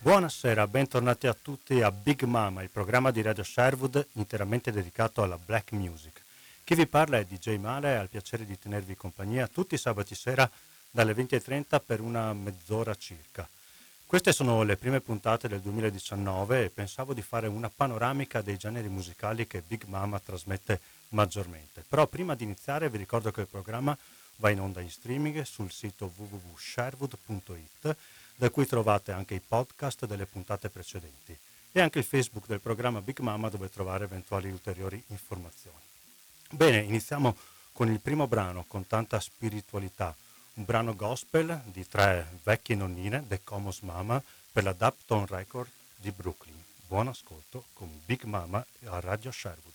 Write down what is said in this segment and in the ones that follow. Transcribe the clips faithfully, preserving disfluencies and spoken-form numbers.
Buonasera, bentornati a tutti a Big Mama, il programma di Radio Sherwood interamente dedicato alla black music. Chi vi parla è D J Male e ha il piacere di tenervi compagnia tutti i sabati sera dalle venti e trenta per una mezz'ora circa. Queste sono le prime puntate del duemiladiciannove e pensavo di fare una panoramica dei generi musicali che Big Mama trasmette maggiormente. Però prima di iniziare vi ricordo che il programma va in onda in streaming sul sito w w w punto sherwood punto i t, da cui trovate anche i podcast delle puntate precedenti e anche il Facebook del programma Big Mama, dove trovare eventuali ulteriori informazioni. Bene, iniziamo con il primo brano con tanta spiritualità, un brano gospel di tre vecchie nonnine, The Comos Mama, per la Dapton Record di Brooklyn. Buon ascolto con Big Mama a Radio Sherwood.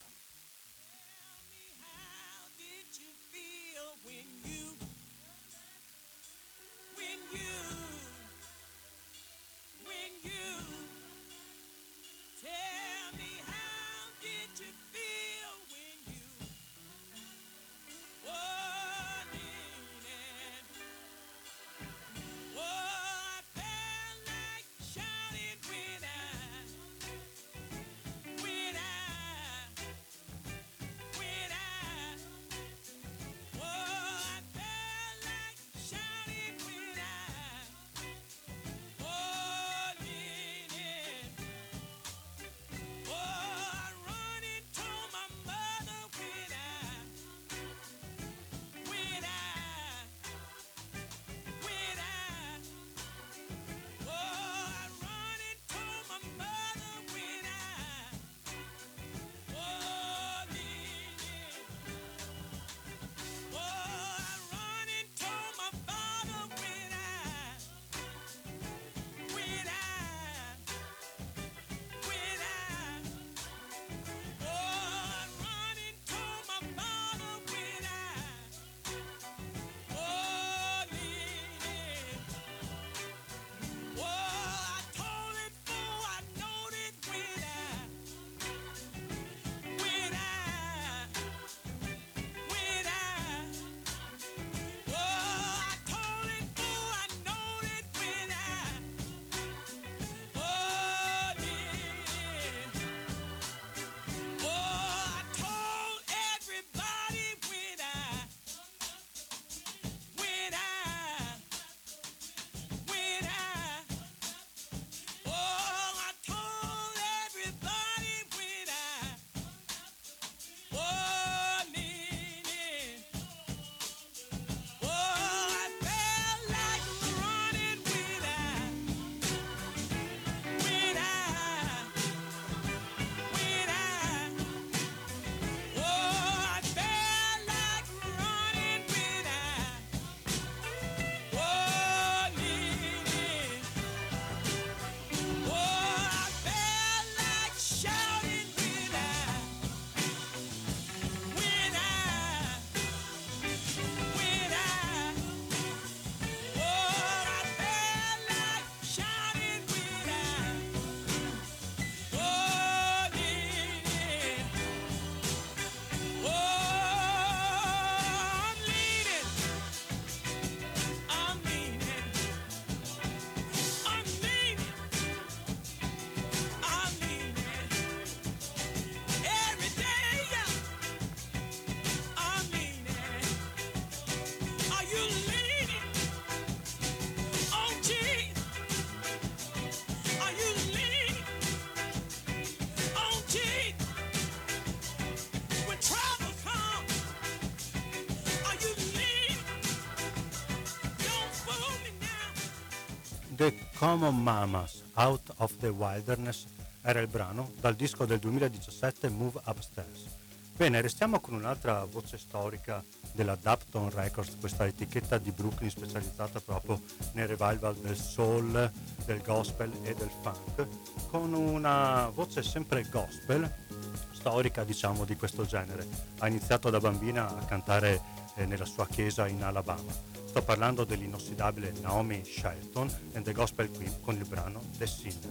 The Common Mamas, Out of the Wilderness, era il brano dal disco del duemiladiciassette Move Upstairs. Bene, restiamo con un'altra voce storica della Dapton Records, questa etichetta di Brooklyn specializzata proprio nel revival del soul, del gospel e del funk, con una voce sempre gospel, storica diciamo di questo genere. Ha iniziato da bambina a cantare eh, nella sua chiesa in Alabama. Sto parlando dell'inossidabile Naomi Shelton and the Gospel Queen con il brano The Sinner.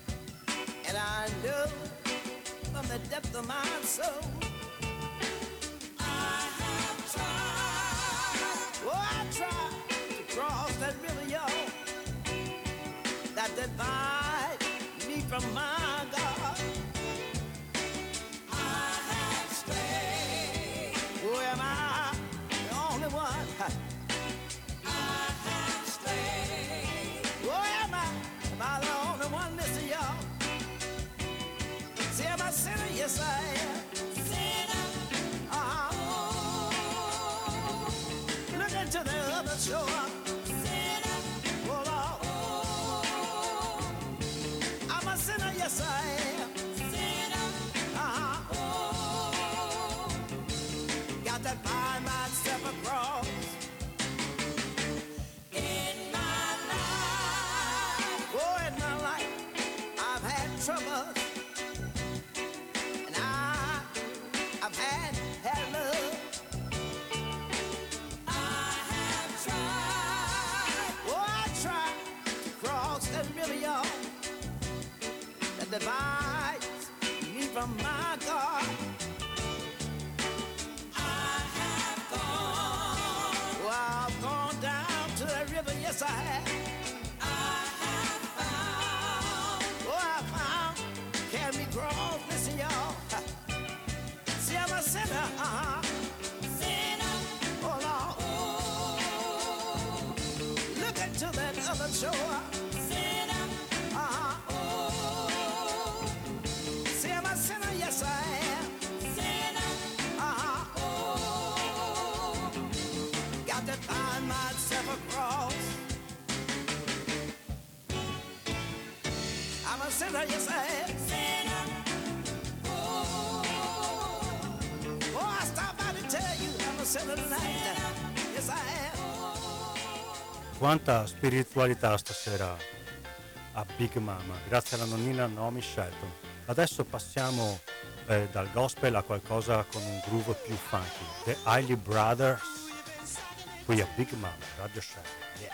And I know from the depth of my soul that river, y'all, that divide me from my God. I have strayed. Oh, am I the only one? I have strayed. Oh, am I? Am I the only one? Listen, y'all. See, am I a sinner? Yes, I am. Sinner. Uh-huh. Oh. Look into the other shore. Sinner. Oh, Lord. Oh. I'm a sinner, yes, I am. Sinner. Uh-huh. Oh. Got to find myself a cross. In my life. Oh, in my life, I've had trouble. I've had, had love. I have tried. Oh, I tried to cross that river, y'all, that divides me from my God. I have gone. Oh, I've gone down to that river, yes, I have. I have found. Oh, I found. Can we cross? Listen, y'all. See, I'm a sinner, uh-huh. Sinner. Oh, Lord. Oh. Look into that other shore. Sinner. Uh-huh. Oh. See, I'm a sinner, yes, I am. Sinner. Uh-huh. Oh. Got to find myself a cross. I'm a sinner, yes, I am. Sinner. Quanta spiritualità stasera a Big Mama, grazie alla nonnina Naomi Shelton. Adesso passiamo eh, dal gospel a qualcosa con un groove più funky. The Hailey Brothers, qui a Big Mama, Radio Shelton. Yeah.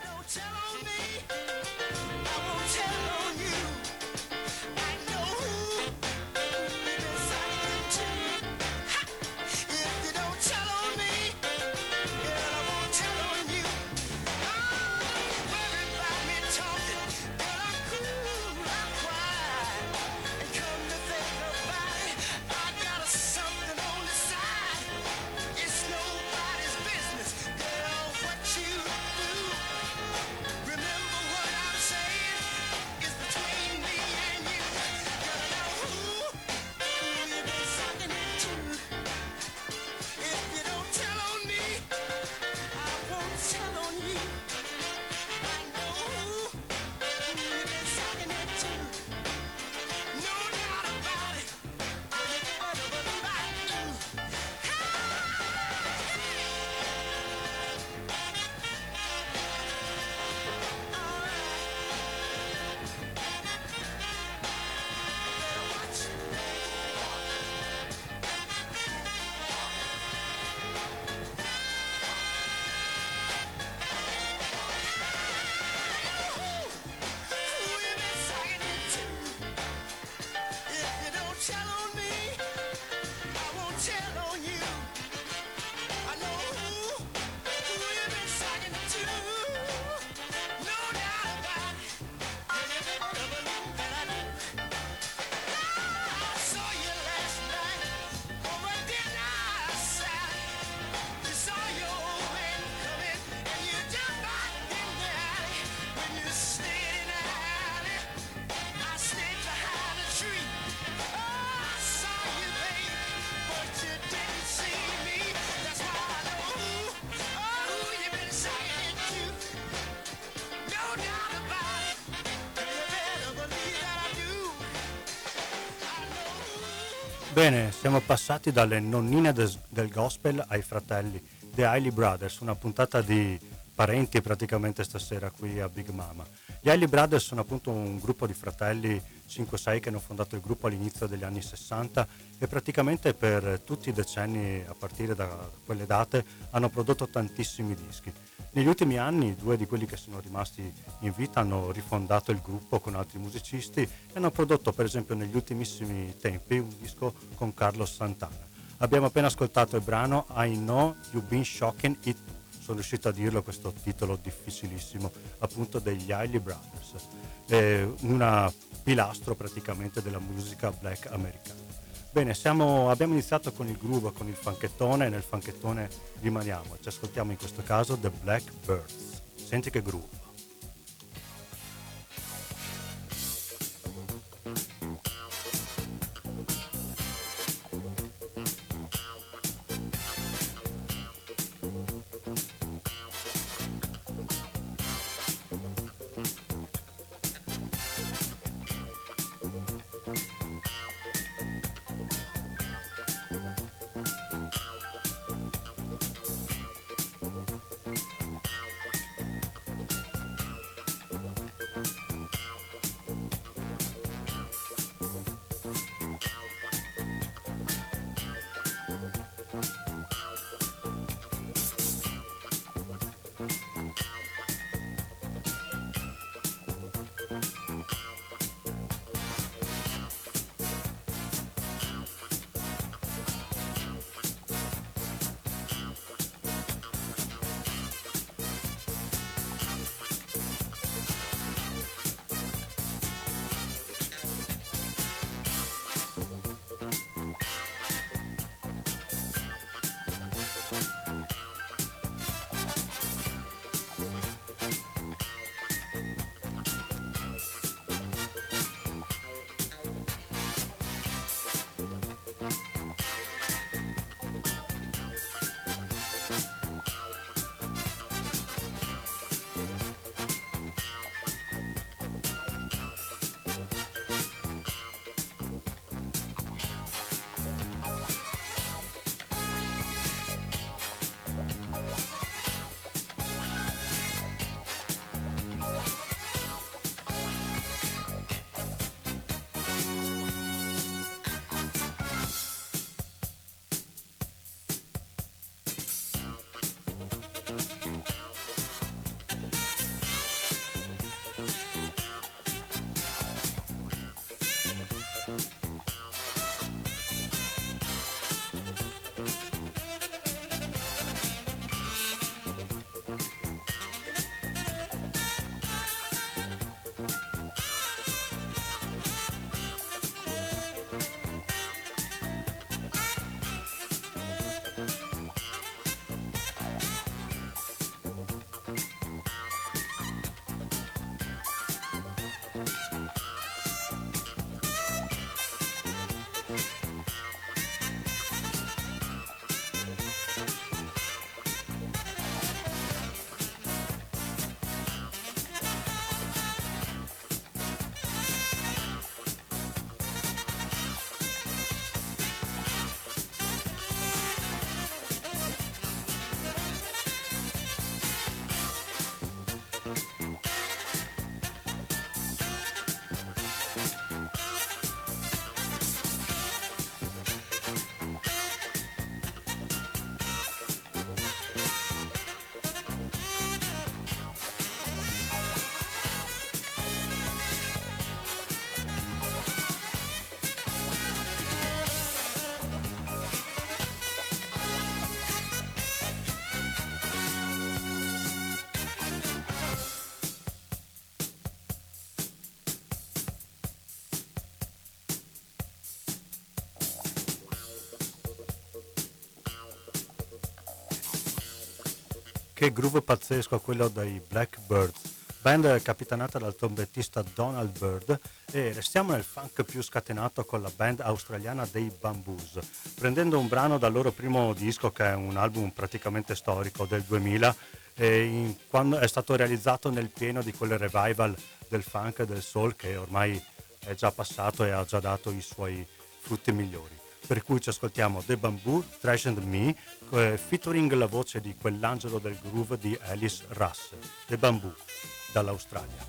Bene, siamo passati dalle nonnine des, del gospel ai fratelli, The Hailey Brothers, una puntata di parenti praticamente stasera qui a Big Mama. Gli Hailey Brothers sono appunto un gruppo di fratelli cinque sei che hanno fondato il gruppo all'inizio degli anni sessanta e praticamente per tutti i decenni a partire da quelle date hanno prodotto tantissimi dischi. Negli ultimi anni due di quelli che sono rimasti in vita hanno rifondato il gruppo con altri musicisti e hanno prodotto per esempio negli ultimissimi tempi un disco con Carlos Santana. Abbiamo appena ascoltato il brano I Know You've Been Shocking It sono riuscito a dirlo questo titolo difficilissimo, appunto degli Isley Brothers, eh, una pilastro praticamente della musica black americana. Bene, siamo, abbiamo iniziato con il groove, con il funkettone, e nel funkettone rimaniamo. Ci ascoltiamo in questo caso The Blackbirds. Senti che groove. Che groove pazzesco quello dei Blackbirds, band capitanata dal trombettista Donald Byrd, e restiamo nel funk più scatenato con la band australiana dei Bamboos, prendendo un brano dal loro primo disco, che è un album praticamente storico del duemila, e in, quando è stato realizzato nel pieno di quel revival del funk e del soul che ormai è già passato e ha già dato i suoi frutti migliori. Per cui ci ascoltiamo The Bamboo, Trash and Me, eh, featuring la voce di quell'angelo del groove di Alice Russ, The Bamboo, dall'Australia.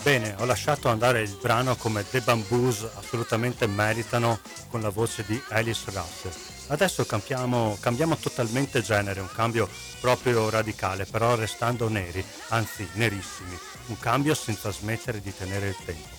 Bene, ho lasciato andare il brano come The Bamboos assolutamente meritano con la voce di Alice Russell. Adesso cambiamo, cambiamo totalmente genere, un cambio proprio radicale, però restando neri, anzi nerissimi, un cambio senza smettere di tenere il tempo.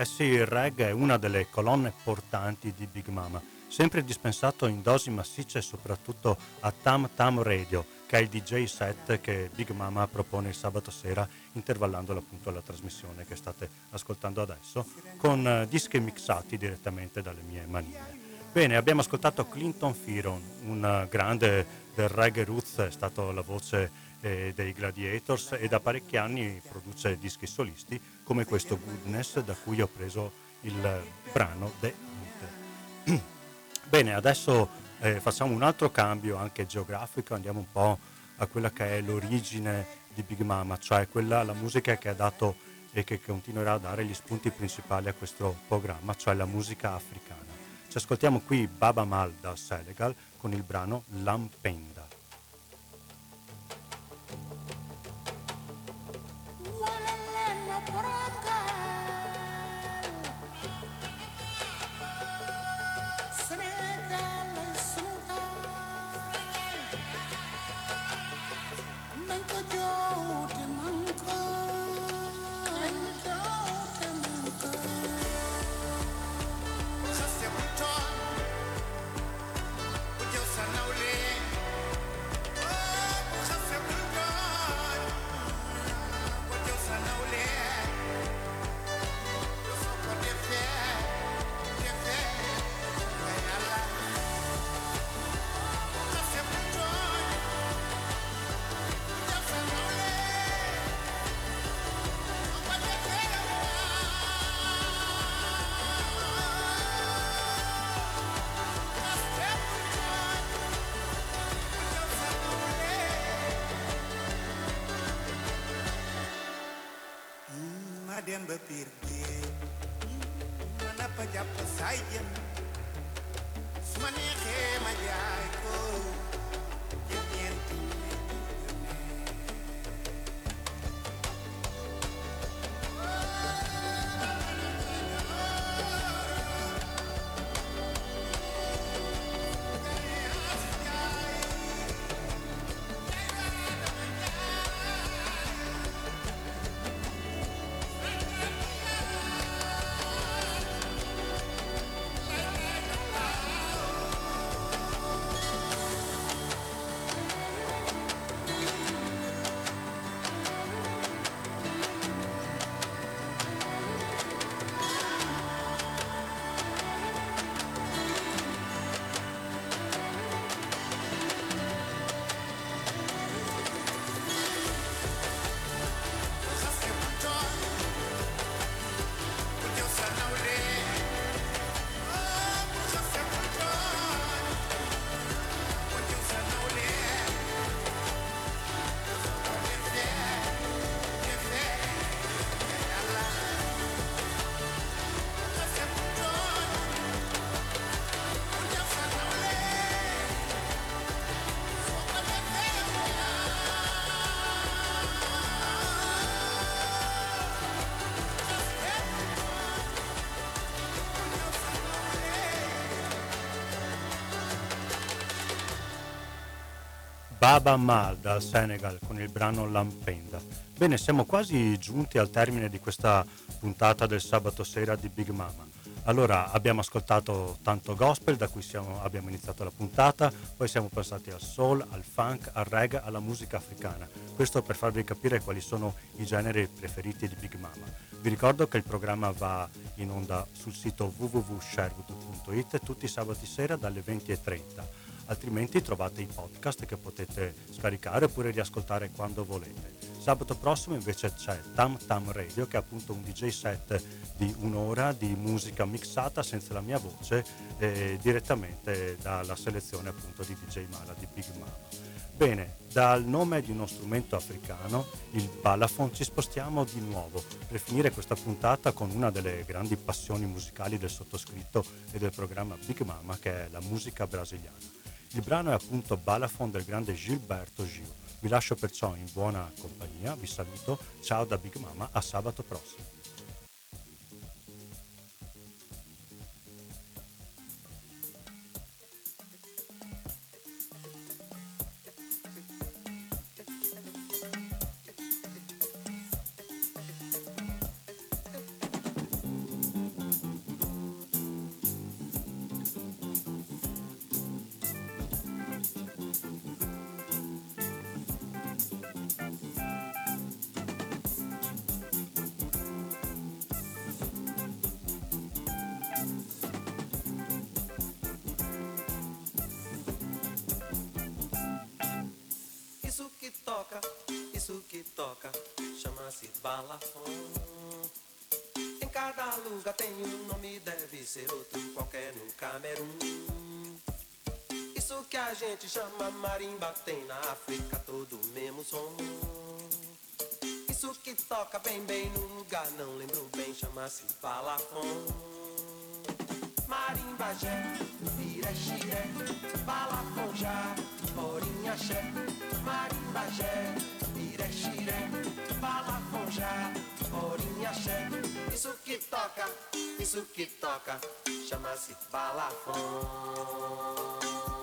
Eh sì, il reggae è una delle colonne portanti di Big Mama, sempre dispensato in dosi massicce soprattutto a Tam Tam Radio, che è il D J set che Big Mama propone il sabato sera, intervallando appunto la trasmissione che state ascoltando adesso, con eh, dischi mixati direttamente dalle mie manine. Bene, abbiamo ascoltato Clinton Fearon, un eh, grande del reggae roots, è stato la voce eh, dei Gladiators e da parecchi anni produce dischi solisti come questo Goodness da cui ho preso il eh, brano The Hit. Bene, adesso eh, facciamo un altro cambio anche geografico, andiamo un po' a quella che è l'origine di Big Mama, cioè quella, la musica che ha dato e che continuerà a dare gli spunti principali a questo programma, cioè la musica africana. Ci ascoltiamo qui Baba Mal dal Senegal con il brano Lampenda. dem ba piir géej ma nappa jàpp saay jën su ma neexee ma jaay ko jën ñeenti Baba Mal dal Senegal con il brano Lampenda. Bene, siamo quasi giunti al termine di questa puntata del sabato sera di Big Mama. Allora, abbiamo ascoltato tanto gospel, da cui siamo, abbiamo iniziato la puntata, poi siamo passati al soul, al funk, al reggae, alla musica africana. Questo per farvi capire quali sono i generi preferiti di Big Mama. Vi ricordo che il programma va in onda sul sito w w w punto sherwood punto i t tutti i sabati sera dalle venti e trenta. Altrimenti trovate i podcast che potete scaricare oppure riascoltare quando volete. Sabato prossimo invece c'è Tam Tam Radio, che è appunto un D J set di un'ora di musica mixata senza la mia voce, eh, direttamente dalla selezione appunto di D J Mala di Big Mama. Bene, dal nome di uno strumento africano, il balafon, ci spostiamo di nuovo per finire questa puntata con una delle grandi passioni musicali del sottoscritto e del programma Big Mama, che è la musica brasiliana. Il brano è appunto Balafon del grande Gilberto Gil. Vi lascio perciò in buona compagnia, vi saluto, ciao da Big Mama, a sabato prossimo. Isso que toca, isso que toca, chama-se balafon. Em cada lugar tem um nome, deve ser outro qualquer no Camerun. Isso que a gente chama marimba tem na África todo o mesmo som. Isso que toca bem bem no lugar, não lembro bem, chama-se balafon. Marimba, jé, iré, xiré, balafon, já, porinha, xé. Marimba, jé, iré, xiré, balafon, já, porinha, xé. Isso que toca, isso que toca, chama-se balafon.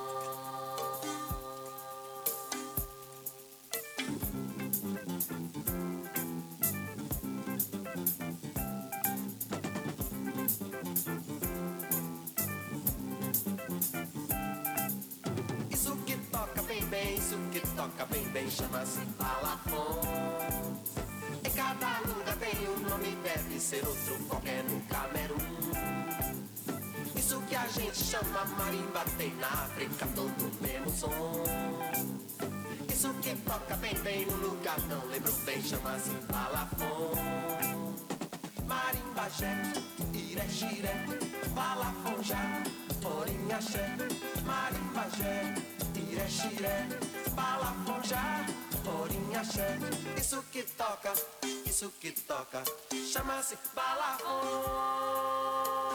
Isso que toca bem bem, isso que toca bem bem, chama-se balafon. Em cada lugar tem um nome, deve ser outro qualquer no Camerun. Isso que a gente chama marimba tem na África todo o mesmo som. Isso que toca bem bem no lugar, não lembro bem, chama-se balafon. Marimba, jé, iré, xiré, balafon, já, porinha, xé. Marimba, jé, iré, xiré, balafon, já, porinha, xé. Isso que toca, isso que toca, chama-se balafon.